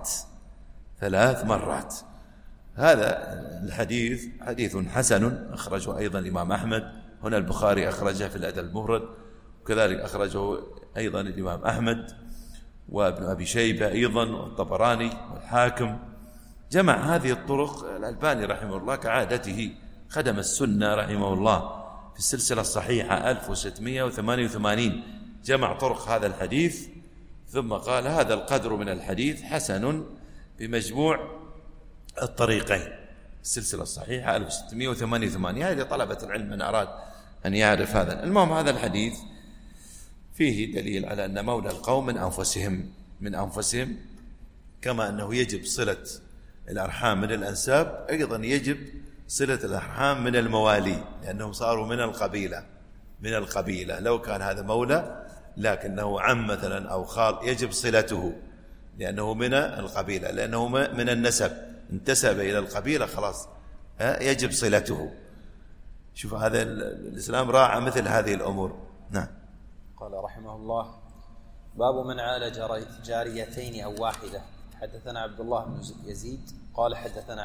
مرات. هذا الحديث حديث حسن، أخرجه أيضا الإمام أحمد. هنا البخاري أخرجه في الأدب المفرد، وكذلك أخرجه أيضا الإمام أحمد وابن أبي شيبة أيضا، والطبراني والحاكم. جمع هذه الطرق الألباني رحمه الله كعادته، خدم السنة رحمه الله في السلسلة الصحيحة 1688، جمع طرق هذا الحديث ثم قال هذا القدر من الحديث حسن بمجموع الطريقين، السلسلة الصحيحة 1688. هذه طلبة العلم من أراد أن يعرف هذا. المهم هذا الحديث فيه دليل على أن مولى القوم من أنفسهم كما أنه يجب صلة الأرحام من الأنساب، أيضا يجب صلة الأرحام من الموالي، لأنهم صاروا من القبيلة. لو كان هذا مولى لكنه عم مثلا أو خال يجب صلته لأنه من القبيلة، لأنه من النسب، انتسب إلى القبيلة خلاص يجب صلته. شوف هذا الإسلام راعى مثل هذه الأمور. نعم. قال رحمه الله: باب من عال جاريتين أو واحدة. حدثنا عبد الله بن يزيد قال حدثنا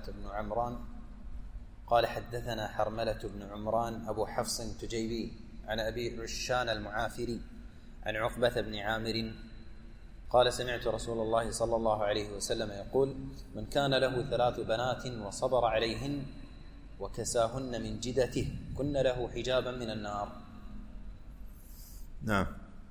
حرملة بن عمران أبو حفص التجيبي عن أبي عشان المعافري عن عقبة بن عامر قال: سمعت رسول الله صلى الله عليه وسلم يقول: من كان له 3 بنات وصبر عليهن وكساهن من جدته كن له حجابا من النار. نعم.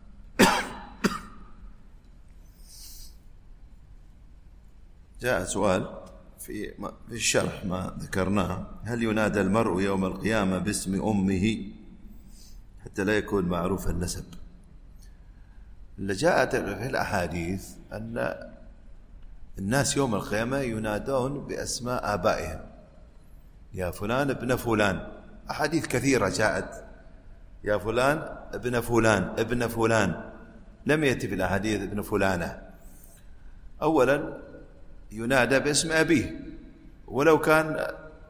جاء سؤال في الشرح ما ذكرناه: هل ينادى المرء يوم القيامة باسم أمه حتى لا يكون معروف النسب؟ اللي جاءت في الأحاديث أن الناس يوم القيامة ينادون بأسماء آبائهم، يا فلان ابن فلان. أحاديث كثيرة جاءت يا فلان ابن فلان، لم يأتي في الأحاديث ابن فلانة. أولا ينادى باسم أبيه، ولو كان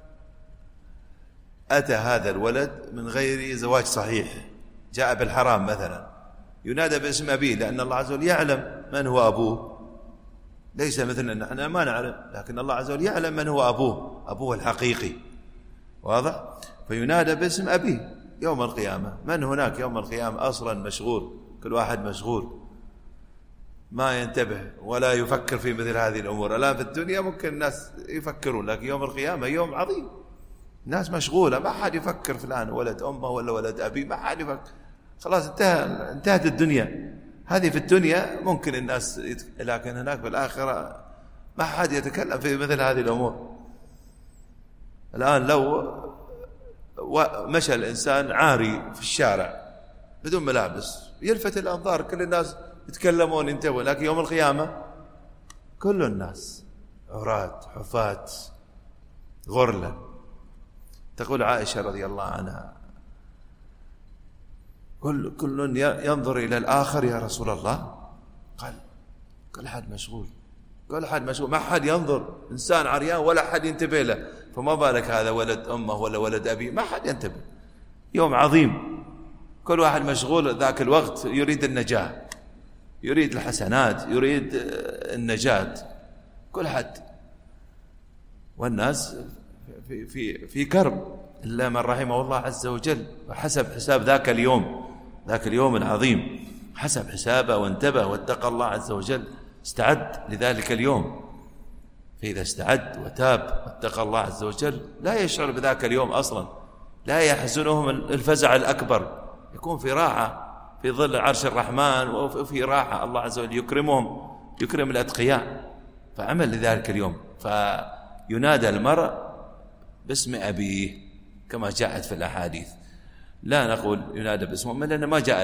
أتى هذا الولد من غير زواج صحيح، جاء بالحرام مثلا، ينادى باسم أبيه، لأن الله عز وجل يعلم من هو أبوه. ليس مثلنا نحن ما نعلم، لكن الله عز وجل يعلم من هو أبوه الحقيقي. واضح؟ فينادى باسم أبيه يوم القيامة. من هناك يوم القيامة أصلا مشغول، كل واحد مشغول ما ينتبه ولا يفكر في مثل هذه الأمور. الآن في الدنيا ممكن الناس يفكرون، لكن يوم القيامة يوم عظيم، الناس مشغولة، ما حد يفكر في الآن ولد أمه ولا ولد أبي، ما حد يفكر، خلاص انتهت الدنيا. هذه في الدنيا ممكن الناس لكن هناك في الآخرة ما حد يتكلم في مثل هذه الأمور. الآن لو مشى الإنسان عاري في الشارع بدون ملابس يلفت الأنظار، كل الناس يتكلمون ينتبهون، لكن يوم القيامة كل الناس عراة حفاة غرلا. تقول عائشة رضي الله عنها: كل ينظر إلى الآخر يا رسول الله. قال: كل حد مشغول، ما حد ينظر، إنسان عريان ولا حد ينتبه له، فما بالك هذا ولد أمه ولا ولد أبي، ما حد ينتبه. يوم عظيم، كل واحد مشغول ذاك الوقت، يريد النجاة، يريد الحسنات، يريد النجاة، كل حد. والناس في كرب إلا من رحمه الله عز وجل، وحسب حساب ذاك اليوم العظيم، حسب حسابه وانتبه واتقى الله عز وجل، استعد لذلك اليوم. فإذا استعد وتاب واتقى الله عز وجل لا يشعر بذاك اليوم أصلا، لا يحزنهم الفزع الأكبر، يكون في راحة في ظل عرش الرحمن، وفي راحة. الله عز وجل يكرم الأتقياء، فعمل لذلك اليوم. فينادى المرء باسم أبيه كما جاءت في الأحاديث، لا نقول ينادى باسم أمه لأن ما جاء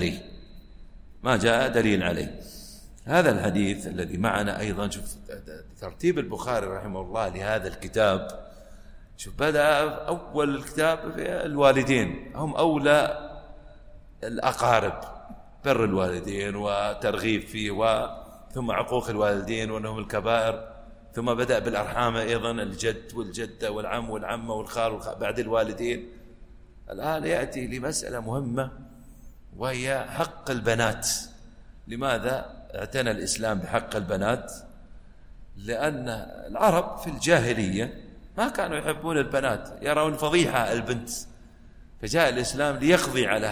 دليل عليه. هذا الحديث الذي معنا أيضا، شوف ترتيب البخاري رحمه الله لهذا الكتاب. شوف بدأ أول الكتاب في الوالدين، هم أولى الأقارب، بر الوالدين وترغيب فيه، ثم عقوق الوالدين وأنهم الكبائر، ثم بدأ بالأرحام أيضا، الجد والجدة والعم والعمة والخال بعد الوالدين. الآن يأتي لمسألة مهمة وهي حق البنات. لماذا اعتنى الإسلام بحق البنات؟ لأن العرب في الجاهلية ما كانوا يحبون البنات، يرون فضيحة البنت، فجاء الإسلام ليقضي على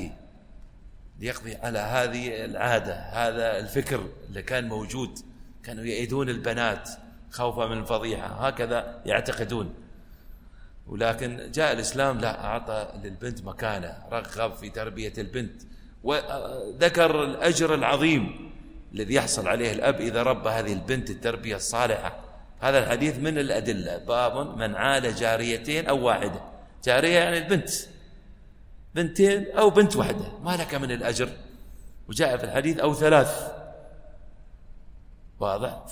هذه العادة، هذا الفكر اللي كان موجود. كانوا يأيدون البنات خوفا من الفضيحة، هكذا يعتقدون. ولكن جاء الإسلام لا، أعطى للبنت مكانة، رغب في تربية البنت وذكر الأجر العظيم الذي يحصل عليه الأب إذا ربى هذه البنت التربية الصالحة. هذا الحديث من الأدلة. باب من عال جاريتين أو واحدة. جارية يعني البنت، بنتين أو بنت واحدة، ما لك من الأجر. وجاء في الحديث أو 3. واضح؟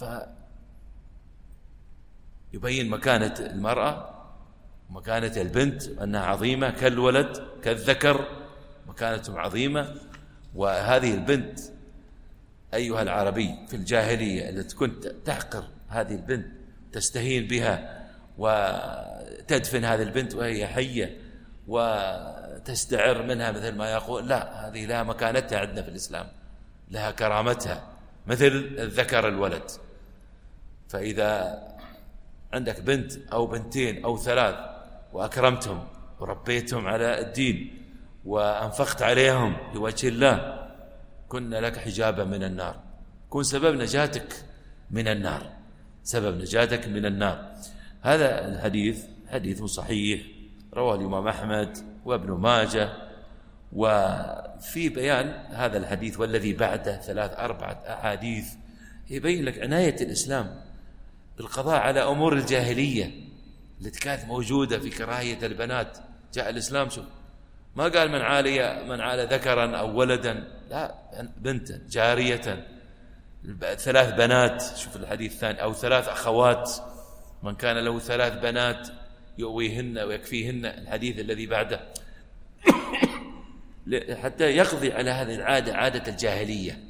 فيبين مكانة المرأة ومكانة البنت أنها عظيمة كالولد كالذكر، مكانتهم عظيمة. وهذه البنت أيها العربي في الجاهلية التي كنت تحقر هذه البنت، تستهين بها وتدفن هذه البنت وهي حية وتستعر منها مثل ما يقول، لا، هذه لها مكانتها عندنا في الإسلام، لها كرامتها مثل الذكر الولد. فإذا عندك بنت أو بنتين أو 3 وأكرمتهم وربيتهم على الدين وأنفقت عليهم لوجه الله، كن لك حجابا من النار، كن سبب نجاتك من النار، سبب نجاتك من النار. هذا الحديث حديث صحيح رواه الإمام أحمد وابن ماجه. وفي بيان هذا الحديث والذي بعده 3-4 أحاديث يبين لك عناية الإسلام بالقضاء على أمور الجاهلية التي كانت موجودة في كراهية البنات. جاء الإسلام، شوف، ما قال من عال ذكرا أو ولدا، لا، بنتا جارية، 3 بنات. شوف الحديث الثاني، أو 3 أخوات، من كان له 3 بنات يؤويهن ويكفيهن. الحديث الذي بعده حتى يقضي على هذه العادة، عادة الجاهلية.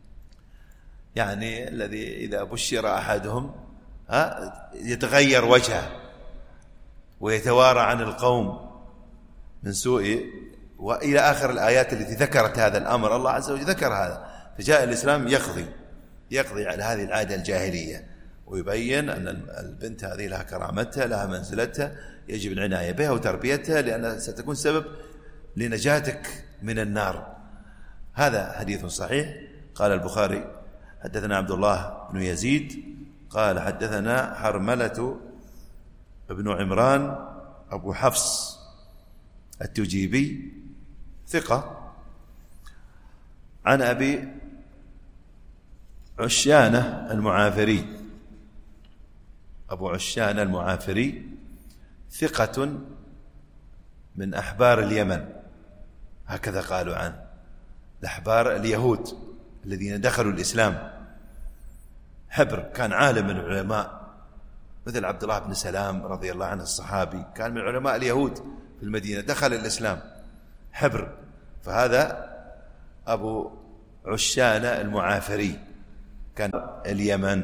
يعني الذي إذا بشر أحدهم يتغير وجهه ويتوارى عن القوم من سوء، وإلى آخر الآيات التي ذكرت هذا الأمر. الله عز وجل ذكر هذا، فجاء الإسلام يقضي على هذه العادة الجاهلية، ويبين أن البنت هذه لها كرامتها، لها منزلتها، يجب العناية بها وتربيتها، لأنها ستكون سبب لنجاتك من النار. هذا حديث صحيح. قال البخاري: حدثنا عبد الله بن يزيد قال حدثنا حرملة بن عمران أبو حفص التجيبي ثقة، عن أبي عشانة المعافري. أبو عشانة المعافري ثقة من أحبار اليمن، هكذا قالوا عنه، الأحبار اليهود الذين دخلوا الإسلام. حبر، كان عالم من العلماء، مثل عبد الله بن سلام رضي الله عنه الصحابي، كان من علماء اليهود في المدينة، دخل الإسلام. حبر. فهذا أبو عشانة المعافري، كان اليمن.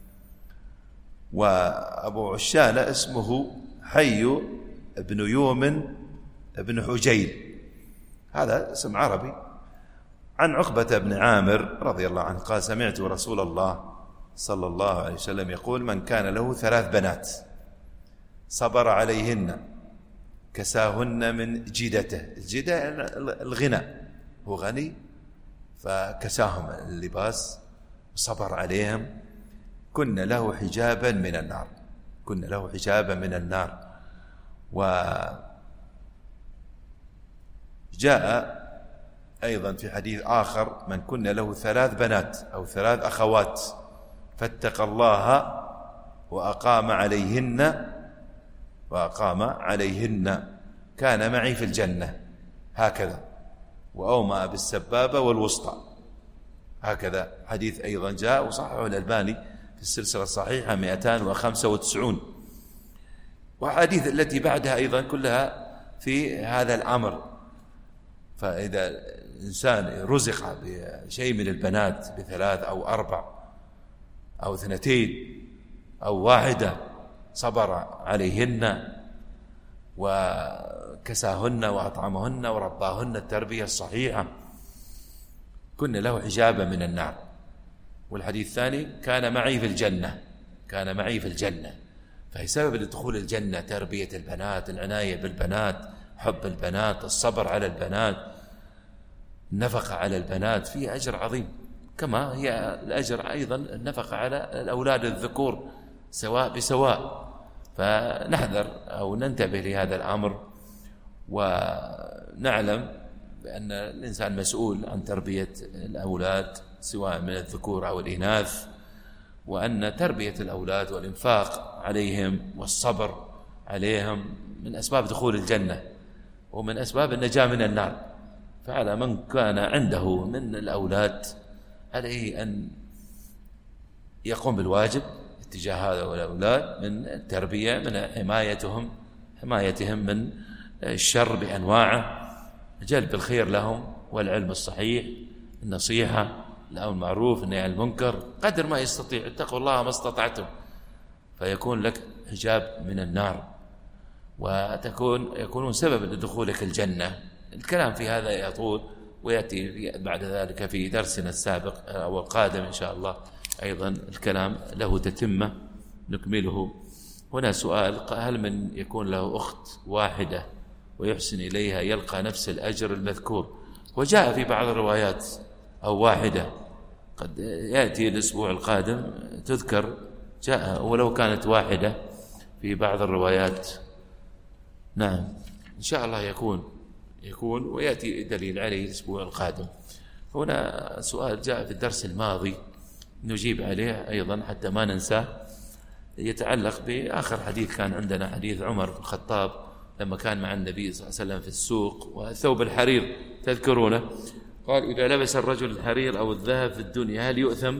وأبو عشانة اسمه حي بن يومن بن حجيل، هذا اسم عربي. عن عقبة بن عامر رضي الله عنه قال: سمعت رسول الله صلى الله عليه وسلم يقول: من كان له 3 بنات صبر عليهن كساهن من جيدته. الجيدة الغنى، هو غني فكساهم اللباس وصبر عليهم، كن له حجابا من النار، كن له حجابا من النار. وجاء أيضا في حديث آخر: من كن له 3 بنات أو 3 أخوات فاتقى الله وأقام عليهن كان معي في الجنة، هكذا. وأومأ بالسبابة والوسطى، هكذا حديث أيضا جاء وصححه الألباني في السلسلة الصحيحة 295. وحديث التي بعدها أيضا كلها في هذا الأمر. فإذا الإنسان رزق بشيء من البنات ب3 أو 4 أو 2 أو 1، صبر عليهن وكساهن وأطعمهن ورباهن التربية الصحيحة، كن له حجابا من النار. والحديث الثاني: كان معي في الجنة، كان معي في الجنة. فهي سبب لدخول الجنة تربية البنات، العناية بالبنات، حب البنات، الصبر على البنات، النفقة على البنات، فيه أجر عظيم، كما هي الأجر أيضا النفقة على الأولاد الذكور سواء بسواء. فنحذر أو ننتبه لهذا الأمر، ونعلم بأن الإنسان مسؤول عن تربية الأولاد سواء من الذكور أو الإناث، وأن تربية الأولاد والإنفاق عليهم والصبر عليهم من أسباب دخول الجنة ومن أسباب النجاة من النار. فعلى من كان عنده من الأولاد عليه أن يقوم بالواجب اتجاه هذا الأولاد من التربية، من حمايتهم من الشر بأنواعه، جلب الخير لهم والعلم الصحيح، النصيحة، الأمر المعروف، النهي عن المنكر، قدر ما يستطيع. اتقوا الله ما استطعتم، فيكون لك حجاب من النار يكونون سبب لدخولك الجنة. الكلام في هذا يطول ويأتي بعد ذلك في درسنا السابق أو القادم إن شاء الله أيضا الكلام له تتمة نكمله. هنا سؤال: هل من يكون له أخت واحدة ويحسن إليها يلقى نفس الأجر المذكور؟ وجاء في بعض الروايات أو واحدة، قد يأتي الأسبوع القادم تذكر جاء ولو كانت واحدة في بعض الروايات. نعم إن شاء الله يكون ويأتي دليل عليه الأسبوع القادم. هنا سؤال جاء في الدرس الماضي نجيب عليه أيضا حتى ما ننساه، يتعلق بآخر حديث كان عندنا، حديث عمر بن الخطاب لما كان مع النبي صلى الله عليه وسلم في السوق وثوب الحرير تذكرونه، قال: إذا لبس الرجل الحرير أو الذهب في الدنيا هل يؤثم؟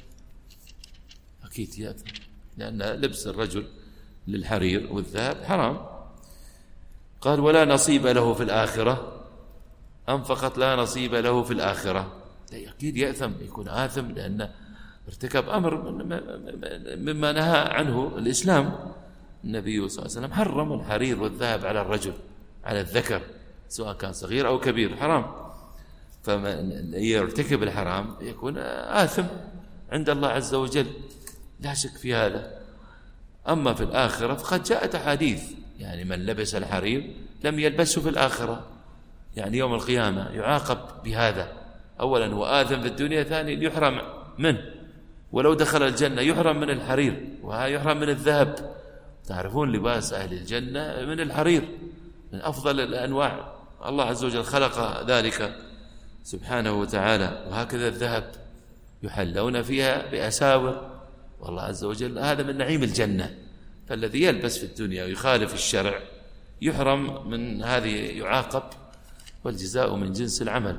أكيد يأثم، لأن لبس الرجل للحرير والذهب حرام. قال: ولا نصيب له في الآخرة أم فقط لا نصيب له في الآخرة؟ أكيد يأثم، يكون آثم لأن ارتكب أمر مما نهى عنه الإسلام. النبي صلى الله عليه وسلم حرم الحرير والذهب على الرجل، على الذكر سواء كان صغير أو كبير، حرام. فمن يرتكب الحرام يكون آثم عند الله عز وجل، لا شك في هذا. أما في الآخرة فقد جاءت أحاديث، يعني من لبس الحرير لم يلبسه في الآخرة، يعني يوم القيامة يعاقب بهذا. أولا هو آثم في الدنيا، ثانيا يحرم منه، ولو دخل الجنة يحرم من الحرير ويحرم من الذهب. تعرفون لباس أهل الجنة من الحرير، من أفضل الأنواع، الله عز وجل خلق ذلك سبحانه وتعالى. وهكذا الذهب يحلون فيها بأساور، والله عز وجل هذا من نعيم الجنة. فالذي يلبس في الدنيا ويخالف الشرع يحرم من هذه، يعاقب، والجزاء من جنس العمل.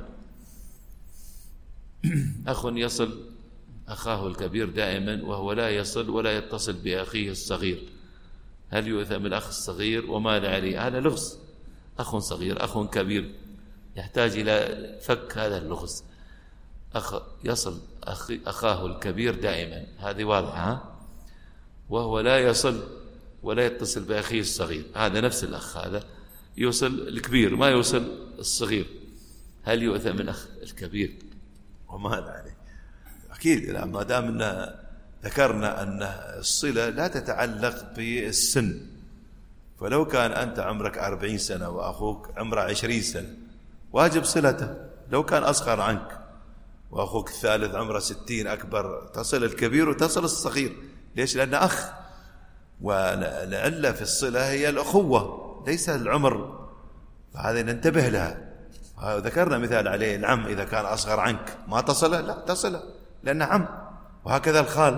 أخ يصل أخاه الكبير دائما وهو لا يصل ولا يتصل بأخيه الصغير، هل يؤثم الأخ الصغير وماذا عليه؟ هذا لغز، أخ صغير أخ كبير يحتاج إلى فك هذا اللغز. يصل أخاه الكبير دائما، هذه واضحة، وهو لا يصل ولا يتصل بأخيه الصغير، هذا نفس الأخ، هذا يوصل الكبير ما يوصل الصغير، هل يؤثم الأخ الكبير وماذا عليه؟ أكيد ما دام ذكرنا أن الصلة لا تتعلق بالسن، فلو كان أنت عمرك 40 سنة وأخوك عمره 20 سنة واجب صلته، لو كان أصغر عنك وأخوك الثالث عمره 60 أكبر تصل الكبير وتصل الصغير. ليش؟ لأنه أخ، والعلة في الصلة هي الأخوة ليس العمر، فهذا ننتبه لها. ذكرنا مثال عليه العم، إذا كان أصغر عنك ما تصله، لا تصله لأنه عم. وهكذا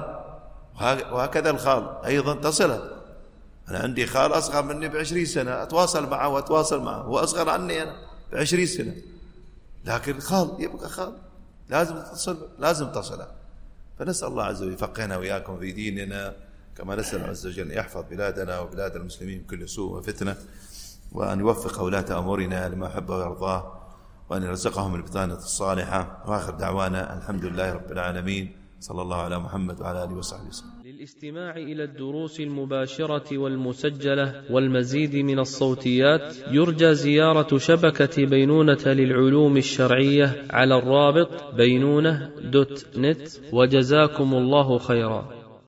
الخال أيضا تصله. أنا عندي خال أصغر مني ب20 سنة، أتواصل معه هو أصغر عني أنا ب20 سنة، لكن خال يبقى خال، لازم تصله. فنسأل الله عز وجل يفقهنا وإياكم في ديننا، كما نسأل عز وجل يحفظ بلادنا وبلاد المسلمين من كل سوء وفتنة، وأن يوفق ولاة أمورنا لما يحب ويرضاه، وأن يرزقهم البطانة الصالحة. وآخر دعوانا الحمد لله رب العالمين، صلى الله على محمد وعلى آله وصحبه وسلم. للاستماع إلى الدروس المباشرة والمسجلة والمزيد من الصوتيات يرجى زيارة شبكة بينونة للعلوم الشرعية على الرابط بينونة.net. وجزاكم الله خيرا.